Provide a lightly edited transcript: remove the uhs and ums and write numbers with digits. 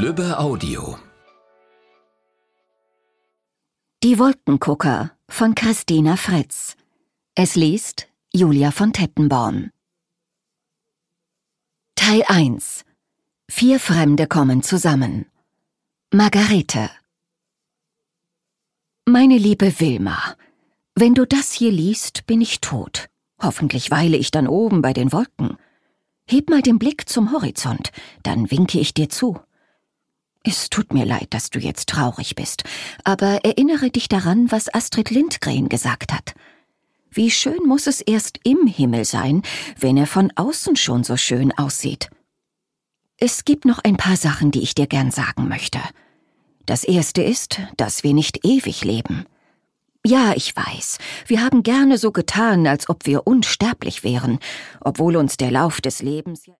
Lübbe Audio. Die Wolkengucker von Christina Fritz. Es liest Julia von Tettenborn. Teil 1. 4 Fremde kommen zusammen. Margarete. Meine liebe Wilma, wenn du das hier liest, bin ich tot. Hoffentlich weile ich dann oben bei den Wolken. Heb mal den Blick zum Horizont, dann winke ich dir zu. Es tut mir leid, dass du jetzt traurig bist, aber erinnere dich daran, was Astrid Lindgren gesagt hat. Wie schön muss es erst im Himmel sein, wenn er von außen schon so schön aussieht. Es gibt noch ein paar Sachen, die ich dir gern sagen möchte. Das erste ist, dass wir nicht ewig leben. Ja, ich weiß, wir haben gerne so getan, als ob wir unsterblich wären, obwohl uns der Lauf des Lebens